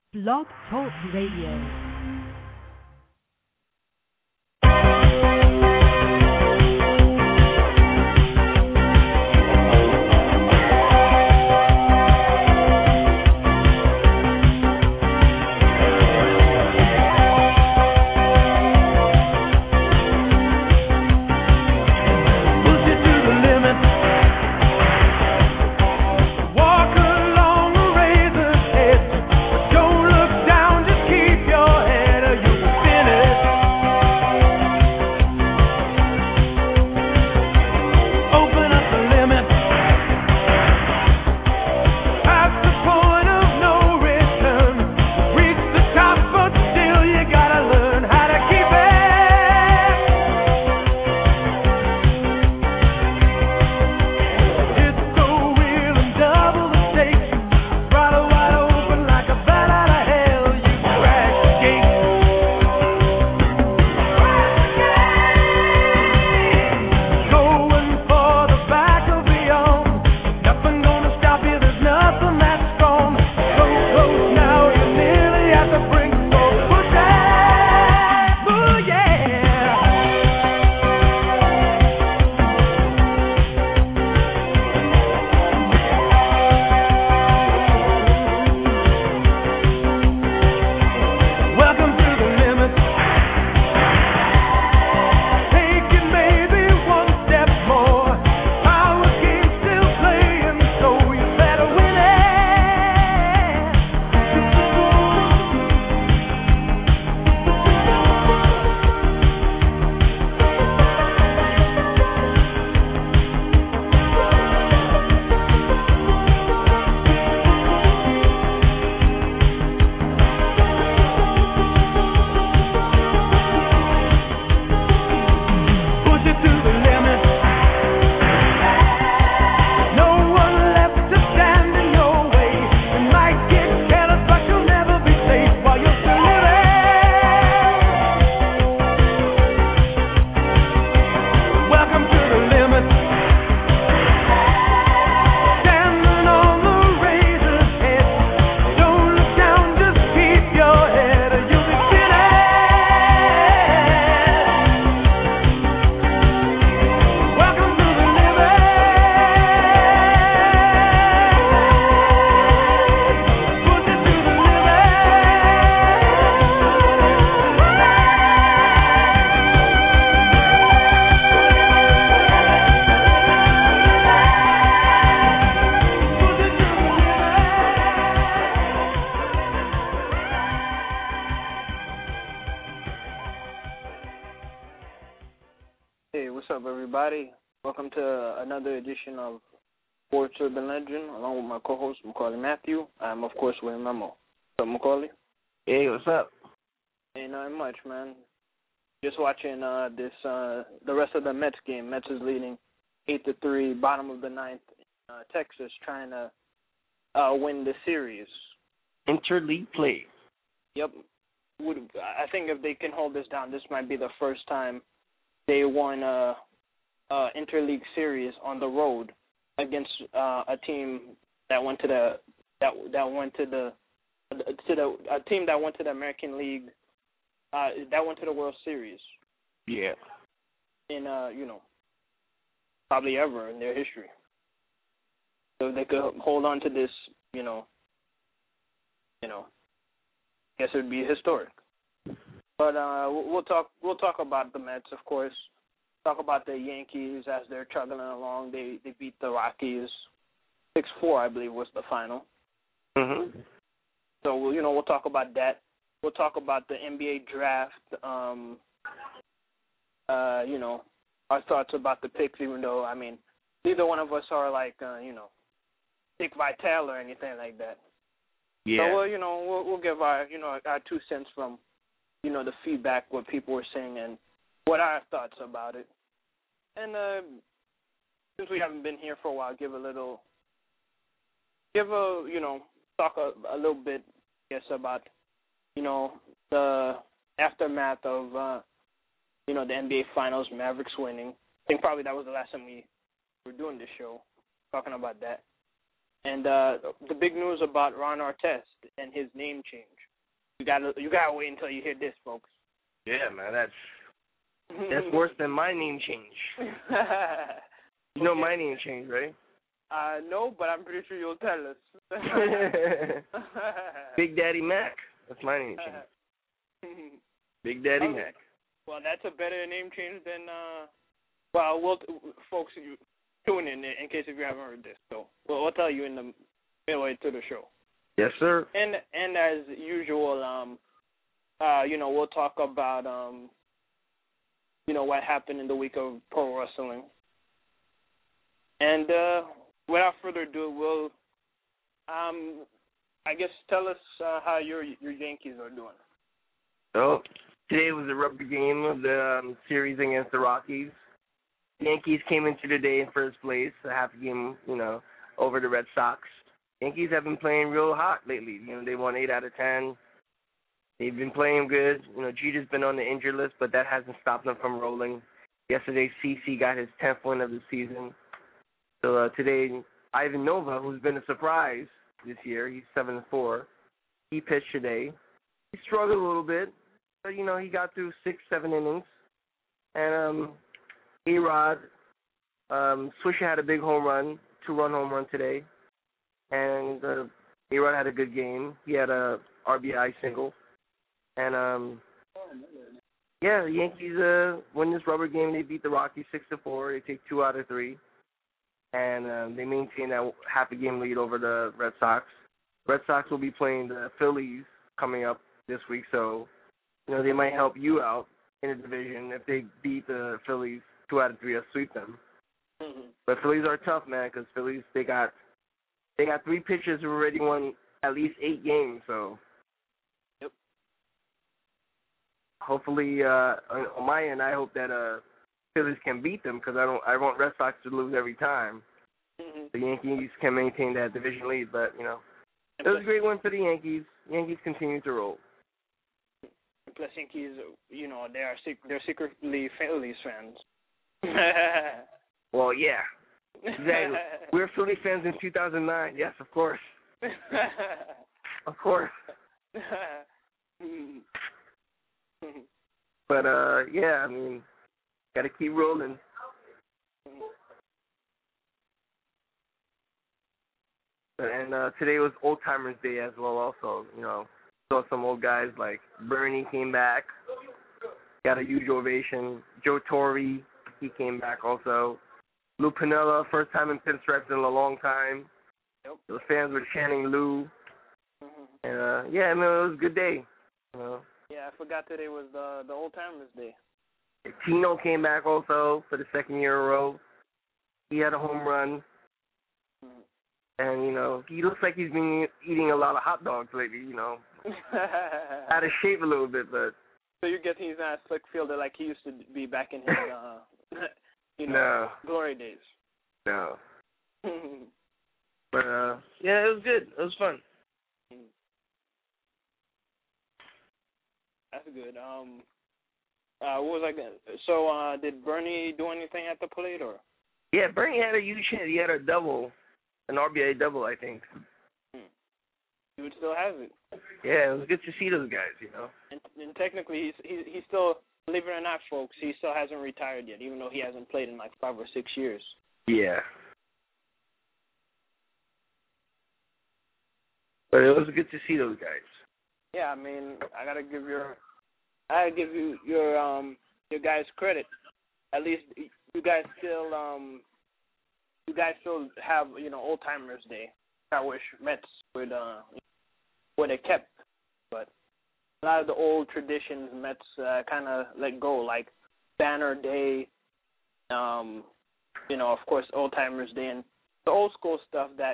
Blog Talk Radio. Welcome to another edition of Sports Urban Legend, along with my co-host, Macaulay Matthew. I'm, of course, William Memo. What's up, Macaulay? Hey, what's up? Ain't nothing much, man. Just watching the rest of the Mets game. Mets is leading 8-3, bottom of the ninth. Texas trying to win the series. Interleague play. Yep. I think if they can hold this down, this might be the first time they won interleague series on the road against a team that went to the American League that went to the World Series. Yeah. In probably ever in their history. So if they could hold on to this, I guess it would be historic. But we'll talk about the Mets, of course. Talk about the Yankees as they're chugging along. They beat the Rockies 6-4, I believe, was the final. Mm-hmm. So we'll talk about that. We'll talk about the NBA draft. Our thoughts about the picks, even though neither one of us are like Dick Vitale or anything like that. Yeah. So we'll give our 2 cents from the feedback, what people were saying, and what our thoughts about it. And since we haven't been here for a while, talk a little bit, I guess, about, the aftermath of, the NBA Finals, Mavericks winning. I think probably that was the last time we were doing this show, talking about that. And the big news about Ron Artest and his name change. you gotta wait until you hear this, folks. Yeah, man, that's worse than my name change. You know my name change, right? No, but I'm pretty sure you'll tell us. Big Daddy Mac. That's my name change. Big Daddy Mac. Well, that's a better name change than. Well, folks, you tune in case if you haven't heard this. So we'll tell you in the midway to the show. Yes, sir. And as usual, we'll talk about what happened in the week of pro wrestling. And without further ado, we'll I guess tell us how your Yankees are doing. So today was a rubber game of the series against the Rockies. The Yankees came into the day in first place, a half game, over the Red Sox. Yankees have been playing real hot lately. They won 8 out of 10. They've been playing good. Jeter's been on the injured list, but that hasn't stopped them from rolling. Yesterday, CeCe got his 10th win of the season. So today, Ivan Nova, who's been a surprise this year, he's 7-4. He pitched today. He struggled a little bit, but he got through 6-7 innings. And A-Rod, Swisher had a big home run, 2-run home run today. And A-Rod had a good game. He had a RBI single. And, the Yankees win this rubber game. They beat the Rockies 6-4. They take 2 out of 3. And they maintain that half a game lead over the Red Sox. Red Sox will be playing the Phillies coming up this week. So, they might help you out in the division if they beat the Phillies 2 out of 3 or sweep them. Mm-hmm. But Phillies are tough, man, because Phillies, they got 3 pitchers who already won at least 8 games. So, yep. Hopefully, on my end, I hope that Phillies can beat them because I want Red Sox to lose every time. Mm-hmm. The Yankees can maintain that division lead, but it was a great win for the Yankees. Yankees continue to roll. Plus, Yankees, they're secretly Phillies fans. Well, yeah. Exactly. We were Philly fans in 2009. Yes, of course. Of course. But, got to keep rolling. And today was Old Timers Day as well also. Saw some old guys like Bernie came back. Got a huge ovation. Joe Torre, he came back also. Lou Piniella, first time in pinstripes in a long time. Yep. The fans were chanting Lou. Mm-hmm. And, it was a good day. Yeah, I forgot today was the Old Timers Day. Tino came back also for the second year in a row. He had a home run. Mm-hmm. And, he looks like he's been eating a lot of hot dogs lately, Out of shape a little bit, but. So you get he's not a slick fielder like he used to be back in his, No. glory days. No. But, it was good. It was fun. That's good. What was I going to... So, did Bernie do anything at the plate, or? Yeah, Bernie had a huge hit. He had a double, an RBI double, I think. He would still have it. Yeah, it was good to see those guys, And technically, he's still, believe it or not, folks, he still hasn't retired yet, even though he hasn't played in like 5 or 6 years. Yeah. But it was good to see those guys. Yeah, I gotta give you your guys credit. At least you guys still have Old Timers Day. I wish Mets would have kept, but a lot of the old traditions Mets kind of let go, like Banner Day, of course Old Timers Day, and the old school stuff that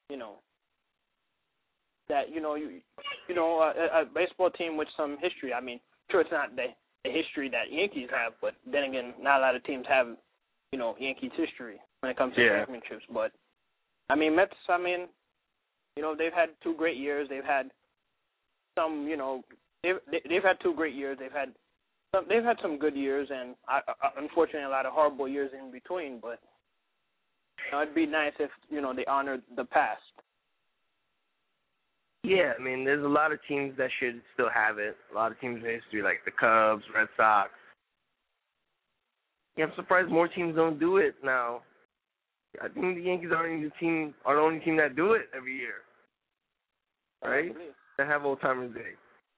a baseball team with some history. Sure, it's not the history that Yankees have, but then again, not a lot of teams have, Yankees history when it comes to championships. But Mets, they've had 2 great years. They've had some, they've had 2 great years. They've had some good years, and unfortunately, a lot of horrible years in between. But it'd be nice if they honored the past. Yeah, I mean, there's a lot of teams that should still have it. A lot of teams in history, like the Cubs, Red Sox. Yeah, I'm surprised more teams don't do it now. I think the Yankees are the only team that do it every year, right? That have Old Timers Day.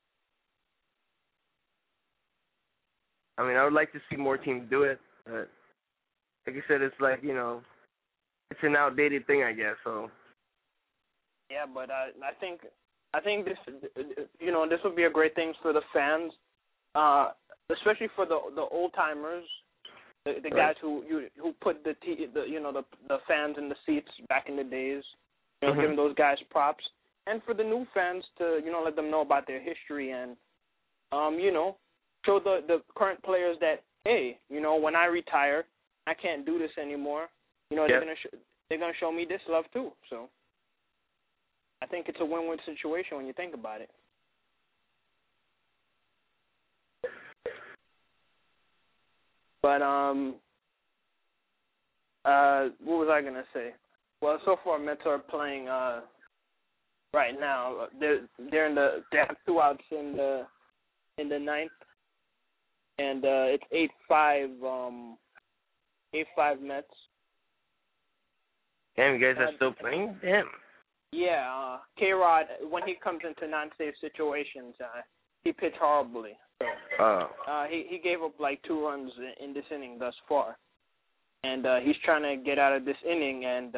I mean, I would like to see more teams do it, but like I said, it's like, it's an outdated thing, I guess. So. Yeah, but I think this this would be a great thing for the fans, especially for the old timers, the guys who put the fans in the seats back in the days, giving those guys props, and for the new fans to let them know about their history and show the current players that, hey, when I retire, I can't do this anymore. They're gonna show me this love too. So I think it's a win-win situation when you think about it. But what was I gonna say? Well, so far Mets are playing right now. They have 2 outs in the ninth, and it's 8-5 Mets. Damn, you guys are still playing? Damn. Yeah, K-Rod, when he comes into non-safe situations, he pitched horribly. So, he gave up like 2 runs in this inning thus far. And he's trying to get out of this inning and,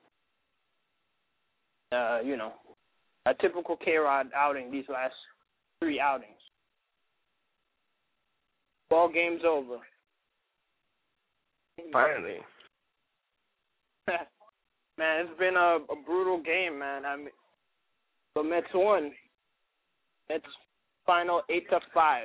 a typical K-Rod outing these last 3 outings. Ball game's over. Finally. Man, it's been a brutal game, man. I mean, the Mets won. It's final 8-5.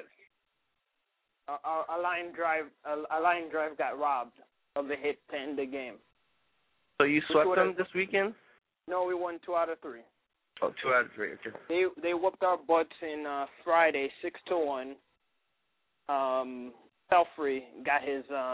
A line drive got robbed of the hit to end the game. So you swept them this weekend? No, we won 2 out of 3. Oh, 2 out of 3. Okay. They whooped our butts in Friday 6-1. Pelfrey got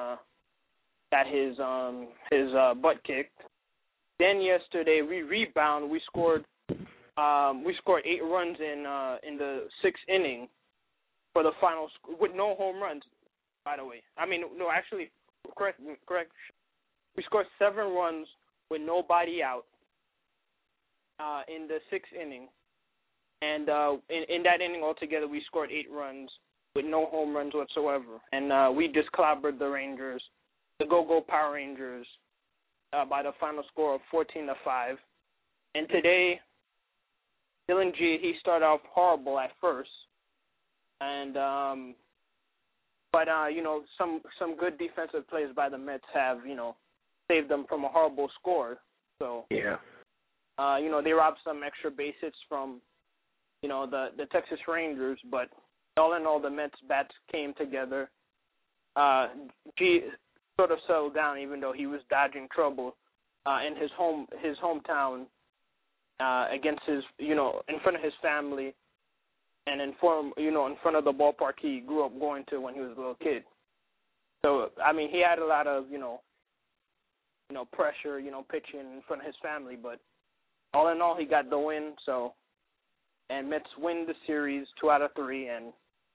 his butt kicked. Then yesterday we rebound. We scored 8 runs in the 6th inning for the final with no home runs. By the way, I mean no, actually correct. We scored 7 runs with nobody out in the 6th inning, and in that inning altogether we scored 8 runs with no home runs whatsoever, and we just clobbered the Rangers, the Go-Go Power Rangers. By the final score of 14-5. And today, Dylan G, he started off horrible at first. And but some good defensive plays by the Mets have, saved them from a horrible score. So yeah. They robbed some extra base hits from, the Texas Rangers, but all in all the Mets bats came together. G sort of settled down, even though he was dodging trouble in his hometown against his, in front of his family, and in front of the ballpark he grew up going to when he was a little kid. So I mean, he had a lot of pressure, pitching in front of his family, but all in all, he got the win. So, and Mets win the series 2 out of 3, and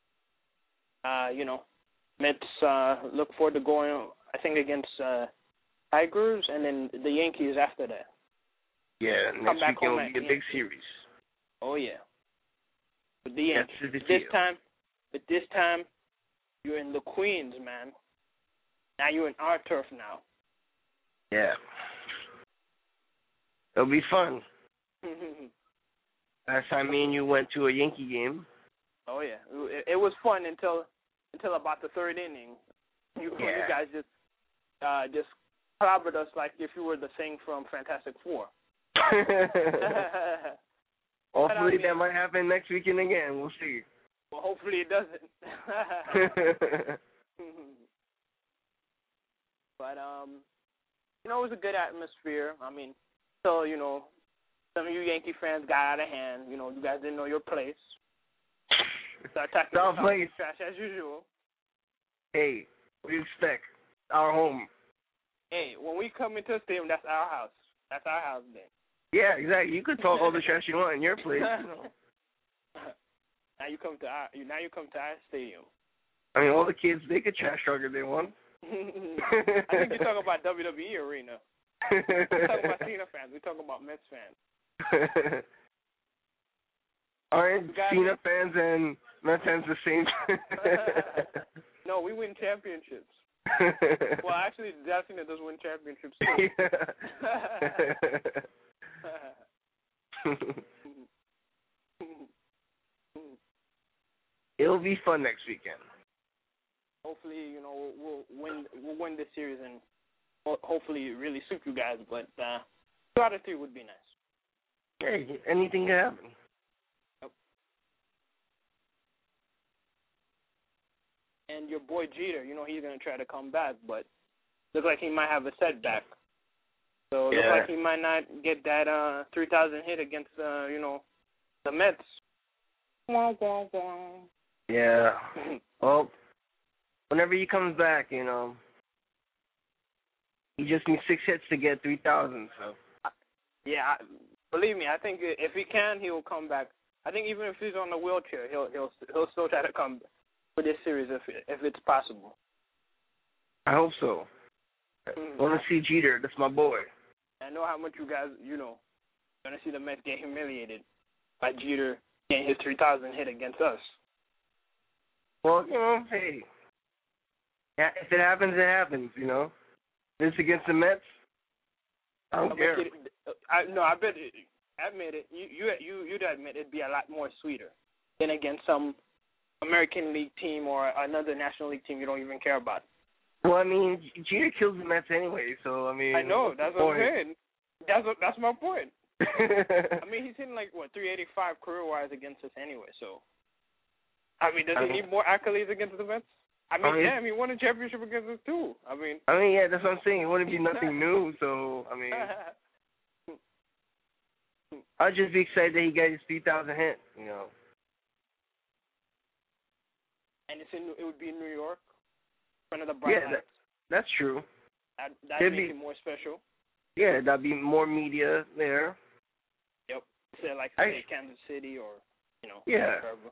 Mets look forward to going, I think, against Tigers and then the Yankees after that. Yeah, next weekend will be a big series. Oh, yeah. With the Yankees. This time, you're in the Queens, man. Now you're in our turf now. Yeah. It'll be fun. Last time me and you went to a Yankee game. Oh, yeah. It was fun until about the 3rd inning. You guys just clobbered us like if you were the thing from Fantastic Four. Hopefully that might happen next weekend again. We'll see. Well, hopefully it doesn't. But it was a good atmosphere. I mean, so some of you Yankee fans got out of hand. You guys didn't know your place. Start talking trash as usual. Hey, what do you expect? Our home. Hey, when we come into the stadium, that's our house. That's our house then. Yeah, exactly. You could talk all the trash you want in your place. You know. Now you come to our stadium. I mean, all the kids, they could trash talk if they want. I think you're talking about WWE arena. We're talking about Cena fans. We're talking about Mets fans. Aren't Cena fans and Mets fans the same? No, we win championships. Well, actually, Cena does win championships too. It'll be fun next weekend. Hopefully, we'll win this series and hopefully really suit you guys. But 2 out of 3 would be nice. Hey, anything can happen. Yep. And your boy Jeter, he's gonna try to come back, but looks like he might have a setback. So looks like he might not get that 3,000 hit against the Mets. Wah, wah, wah. Yeah. Well, whenever he comes back, he just needs 6 hits to get 3,000. So. Yeah, believe me, I think if he can, he will come back. I think even if he's on the wheelchair, he'll still try to come for this series if it's possible. I hope so. I want to see Jeter. That's my boy. I know how much you guys, going to see the Mets get humiliated by Jeter getting his 3,000 hit against us. Well, hey, if it happens, it happens, This against the Mets, I don't care. I bet, admit it, you'd admit it'd be a lot more sweeter than against some American League team or another National League team you don't even care about. Well, I mean, Jeter kills the Mets anyway, so, I mean. I know, that's what I'm saying. That's my point. I mean, he's hitting 385 career-wise against us anyway, so. I mean, does he need more accolades against the Mets? I mean, he won a championship against us, too. I mean, yeah, that's what I'm saying. It wouldn't be nothing new, so, I mean. I'd just be excited that he got his 3,000 hit, And it would be in New York, in front of the bright lights. That's true. That'd make it more special. Yeah, that'd be more media there. Yep. Say Kansas City or, Yeah. wherever.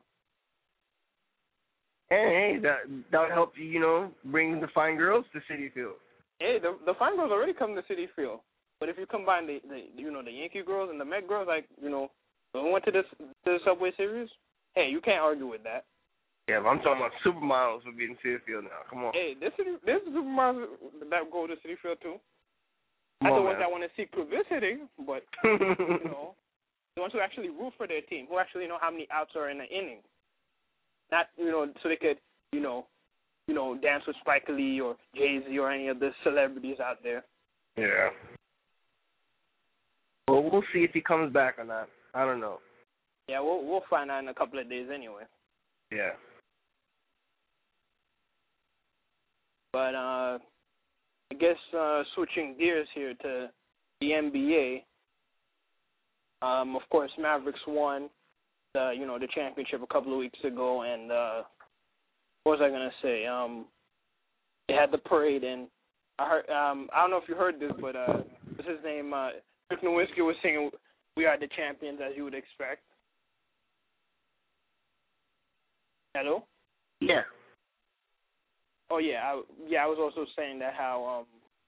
And hey, that would help bring the fine girls to Citi Field. Hey, the fine girls already come to Citi Field, but if you combine the Yankee girls and the Met girls, when we went to the Subway Series, hey, you can't argue with that. Yeah, but I'm talking about supermodels would be in Citi Field now. Come on. Hey, there's supermodels that go to Citi Field too. Not the ones that want to seek publicity, but the ones who actually root for their team, who actually know how many outs are in an inning. Not, so they could, dance with Spike Lee or Jay-Z or any of the celebrities out there. Yeah. Well, we'll see if he comes back or not. I don't know. Yeah, we'll find out in a couple of days anyway. Yeah. But I guess switching gears here to the NBA. Of course, Mavericks won the championship a couple of weeks ago, and what was I gonna say? They had the parade, and I heard. I don't know if you heard this, but what's his name? Dirk Nowitzki was singing "We Are the Champions," as you would expect. Hello? Yeah. Oh yeah, I was also saying that how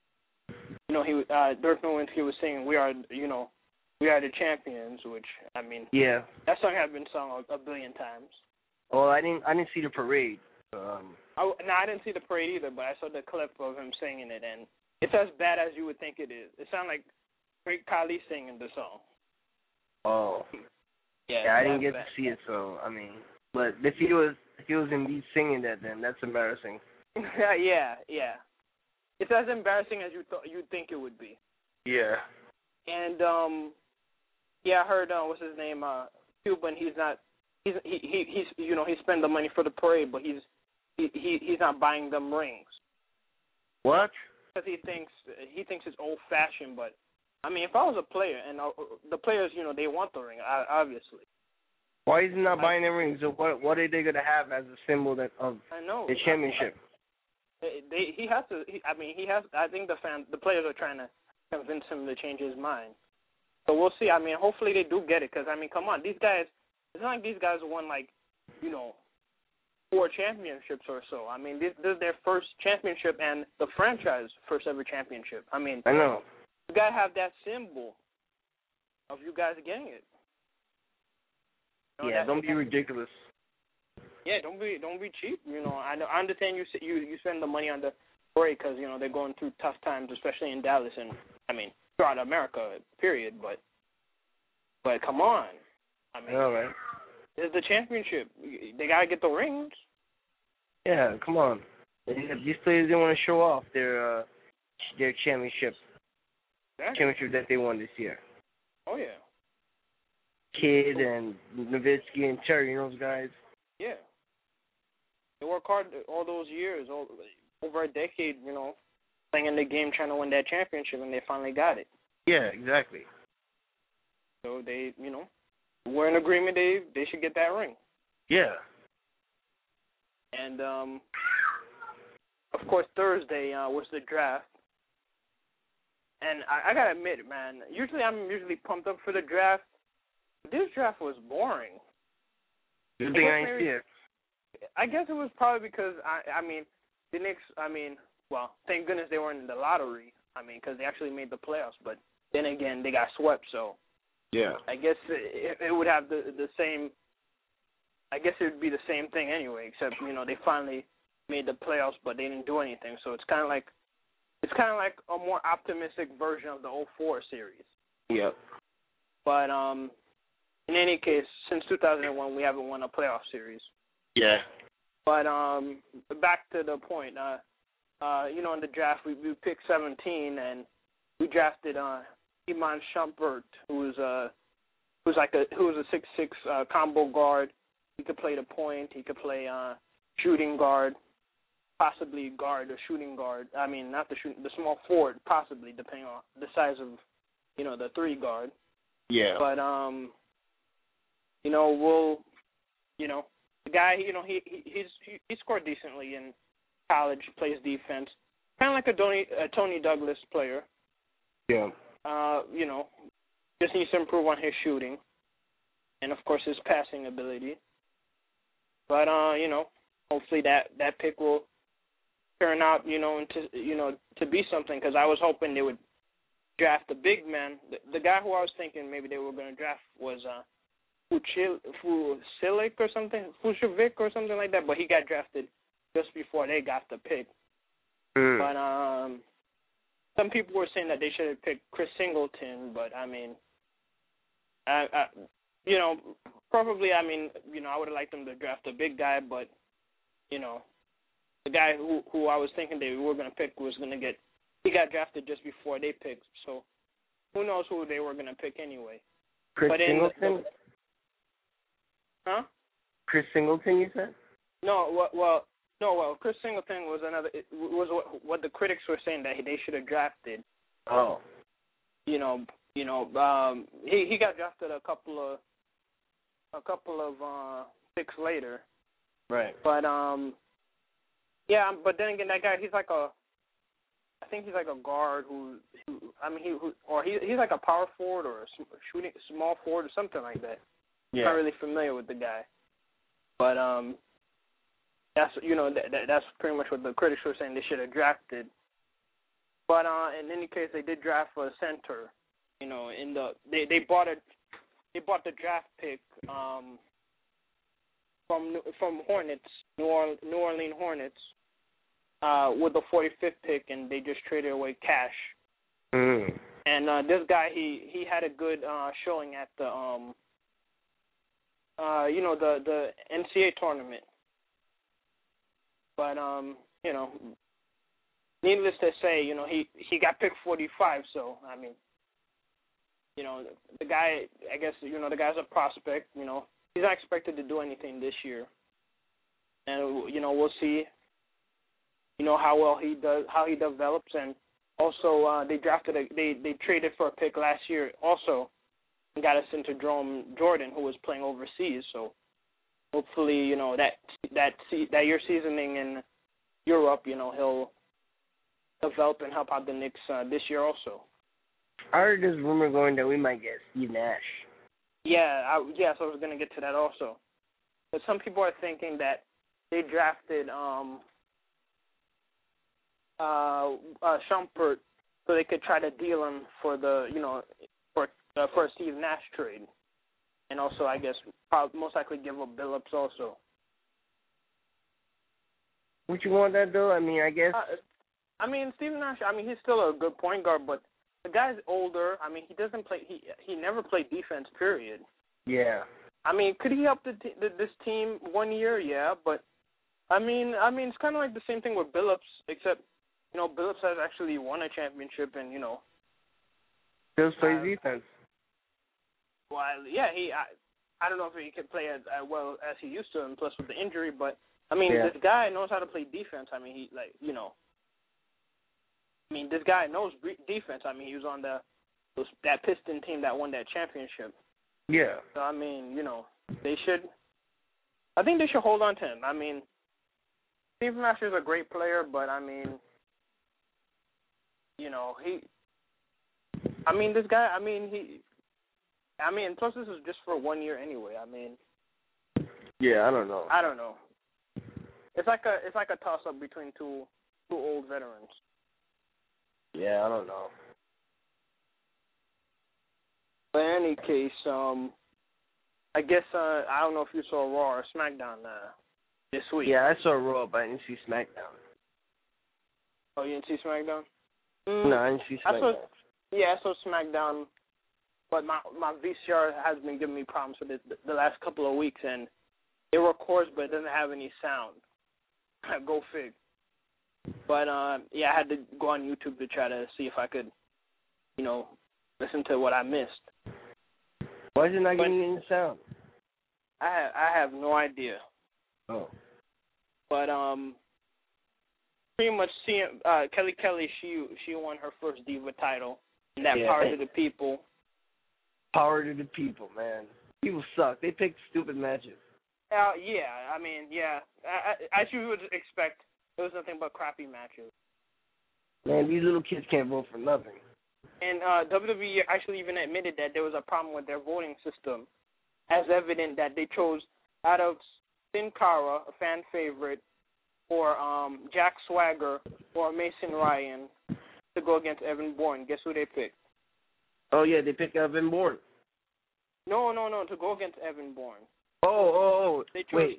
Dirk Nowitzki was singing "We Are the Champions," which I mean, yeah, that song has been sung a billion times. Well, I didn't see the parade. I didn't see the parade either, but I saw the clip of him singing it, and it's as bad as you would think it is. It sounded like Great Khali singing the song. Oh. Yeah, I didn't get to see it, so I mean, but if he was indeed singing that, then that's embarrassing. yeah. It's as embarrassing as you'd think it would be. Yeah. And I heard what's his name? Cuban. He spent the money for the parade, but he's not buying them rings. What? Because he thinks it's old fashioned. But I mean, if I was a player and the players, they want the ring, obviously. Why is he not buying them rings? What are they gonna have as a symbol of the championship? He has to. I think the players are trying to convince him to change his mind. So we'll see. I mean, hopefully they do get it because, I mean, come on. These guys, it's not like these guys won, like, 4 championships or so. I mean, this is their first championship and the franchise first ever championship. I mean, I know. You got to have that symbol of you guys getting it. Don't be ridiculous. Yeah, don't be cheap. I understand you spend the money on the parade because they're going through tough times, especially in Dallas, and I mean throughout America, period. But come on, I mean, all right. It's the championship. They gotta get the rings. Yeah, come on. These players didn't want to show off their championship. Exactly. Championship that they won this year. Oh yeah. Kidd and Nowitzki and Terry, those guys. Yeah. They worked hard all those years, over a decade, playing in the game, trying to win that championship, and they finally got it. Yeah, exactly. So they, we're in agreement they should get that ring. Yeah. And, of course, Thursday was the draft. And I got to admit, man, I'm usually pumped up for the draft. This draft was boring. Good thing I ain't see it. I guess it was probably because, the Knicks, thank goodness they weren't in the lottery. Because they actually made the playoffs. But then again, they got swept, so. Yeah. I guess it would have the same, I guess it would be the same thing anyway, except, they finally made the playoffs, but they didn't do anything. So it's kind of like a more optimistic version of the 2004 series. Yep. But in any case, since 2001, we haven't won a playoff series. Yeah. But back to the point, in the draft, we picked 17, and we drafted Iman Shumpert, who was a 6'6" combo guard. He could play the point. He could play shooting guard, possibly guard or shooting guard. I mean, not the small forward, possibly, depending on the size of, the 3 guard. Yeah. But the guy, he scored decently in college, plays defense, kind of like a Tony Douglas player. Yeah. Just needs to improve on his shooting, and of course his passing ability. But hopefully that pick will turn out, into to be something. Because I was hoping they would draft the big man. The guy who I was thinking maybe they were going to draft was Fucilic or something, Fucovic or something like that. But he got drafted just before they got the pick. But some people were saying that they should have picked Chris Singleton, but probably, I would have liked them to draft a big guy, but, the guy who I was thinking they were going to pick he got drafted just before they picked, so who knows who they were going to pick anyway. Chris Singleton? Huh? Chris Singleton, you said? No, Chris Singleton was what the critics were saying that they should have drafted. Oh. He got drafted a couple of picks later. Right. But but then again, that guy, I think he's like a guard he's like a power forward or a small forward or something like that. Yeah. I'm not really familiar with the guy, but that's that's pretty much what the critics were saying they should have drafted. But in any case, they did draft for a center. They bought the draft pick from Hornets, New Orleans Hornets, with the 45th pick, and they just traded away cash. And this guy, he had a good showing at the the NCAA tournament. But needless to say, he got picked 45. So the guy, I guess the guy's a prospect. He's not expected to do anything this year, and we'll see. How well he does, how he develops, and also they traded for a pick last year also, and got us into Jerome Jordan, who was playing overseas. So hopefully, that year seasoning in Europe, he'll develop and help out the Knicks this year also. I heard there's rumor going that we might get Steve Nash. Yeah, so I was going to get to that also. But some people are thinking that they drafted Shumpert so they could try to deal him for the, for a Steve Nash trade. And also, I guess, most likely give up Billups also. Would you want that, though? I mean, I guess. Steve Nash, he's still a good point guard, but the guy's older. He doesn't play. He never played defense, period. Yeah. Could he help this team 1 year? Yeah, but it's kind of like the same thing with Billups, except Billups has actually won a championship, and Billups plays defense. Well, yeah, I don't know if he can play as well as he used to, and plus with the injury, but this guy knows how to play defense. This guy knows defense. He was on that Piston team that won that championship. Yeah. So they should. I think they should hold on to him. Steve Nash is a great player, but this guy. Plus this is just for 1 year anyway. Yeah, I don't know. It's like a toss up between two old veterans. Yeah, I don't know. But in any case, I guess I don't know if you saw Raw or SmackDown this week. Yeah, I saw Raw, but I didn't see SmackDown. Oh, you didn't see SmackDown? No, I didn't see SmackDown. I saw SmackDown, but my VCR has been giving me problems for the last couple of weeks, and it records, but it doesn't have any sound. Go fig. But, I had to go on YouTube to try to see if I could, listen to what I missed. Why is it not getting any sound? I have no idea. Oh. But, pretty much Kelly, she won her first Diva title. And that Power to the People. Power to the people, man. People suck. They pick stupid matches. As you would expect, it was nothing but crappy matches. Man, these little kids can't vote for nothing. And WWE actually even admitted that there was a problem with their voting system, as evident that they chose out of Sin Cara, a fan favorite, or Jack Swagger, or Mason Ryan to go against Evan Bourne. Guess who they picked? Oh, yeah, they picked Evan Bourne. No, to go against Evan Bourne. Oh. They chose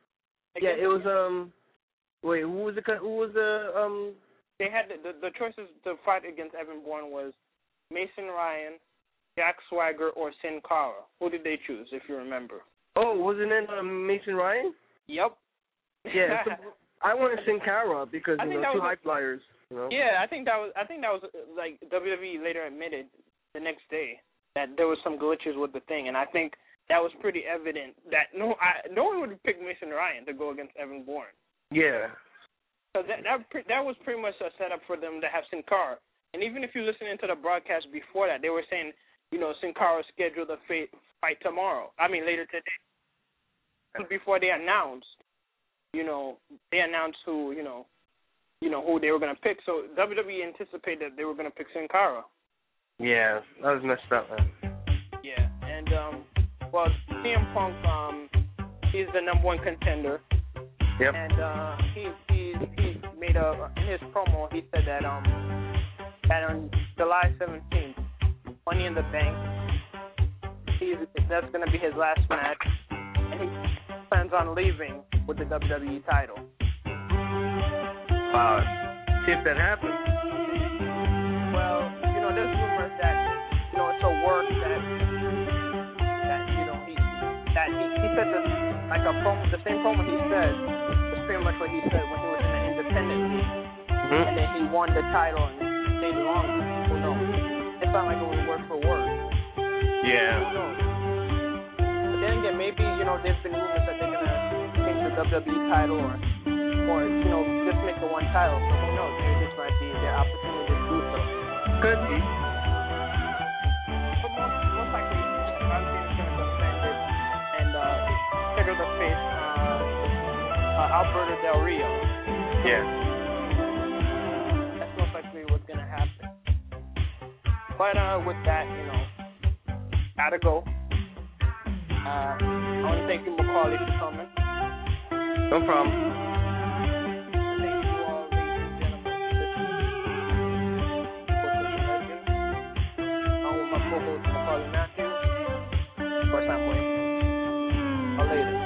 They had the choices to fight against Evan Bourne was Mason Ryan, Jack Swagger, or Sin Cara. Who did they choose, if you remember? Oh, wasn't it Mason Ryan? Yep. Yeah, I wanted Sin Cara because two high flyers. Yeah, I think that was like WWE later admitted the next day that there was some glitches with the thing, and I think that was pretty evident that no one would pick Mason Ryan to go against Evan Bourne. Yeah. So that was pretty much a setup for them to have Sin Cara. And even if you listen into the broadcast before that, they were saying, Sin Cara scheduled a fight tomorrow. Later today. Before they announced, they announced who they were going to pick. So WWE anticipated they were going to pick Sin Cara. Yeah, that was messed up, man. Yeah, and CM Punk, he's the number one contender. Yep. And he made in his promo, he said that on July 17th, Money in the Bank, that's going to be his last match, and he plans on leaving with the WWE title. Wow. See if that happens. Well, there's rumors that it's a work that he said this, like a promo, the same promo he said was pretty much what he said when he was in the independent league, and then he won the title and stayed longer. Who knows? It sounded like it was word for word. Yeah. Who knows? But then again, maybe there's been rumors that they're gonna change the WWE title or just make it one title. So who knows? Maybe this might be their opportunity to do so. Could be. But most likely, I'm going to suspend it and schedule the face Alberto Del Rio. Yeah. That's most likely what's going to happen. But with that, gotta go. I want to thank you, Macaulay, for coming. No problem. Thank you all, ladies and gentlemen, for listening. I'm with my co-host, Macaulay Matthews. First time playing. I'll later.